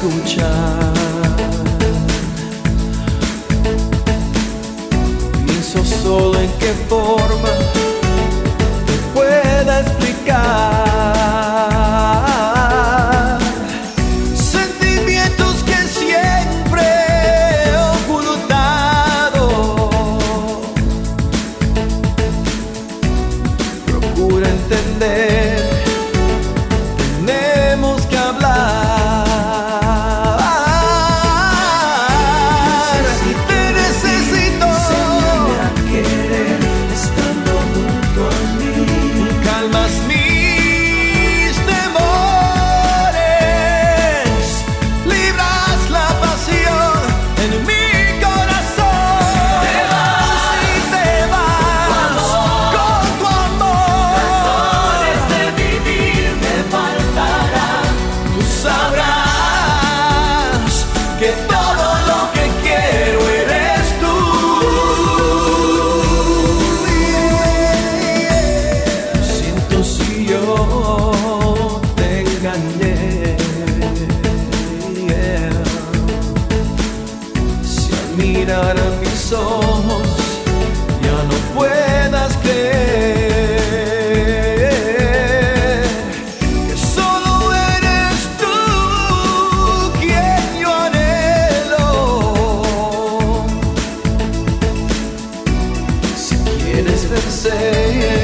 escuchar. Pienso solo en qué forma te pueda explicar sentimientos que siempre he ocultado. Procura entender, tenemos que hablar. Que todo lo que quiero eres tú. Siento si yo te engañé, si al mirar a mis ojos ya no puedas creer que solo eres tú quien yo anhelo. Si quieres vencer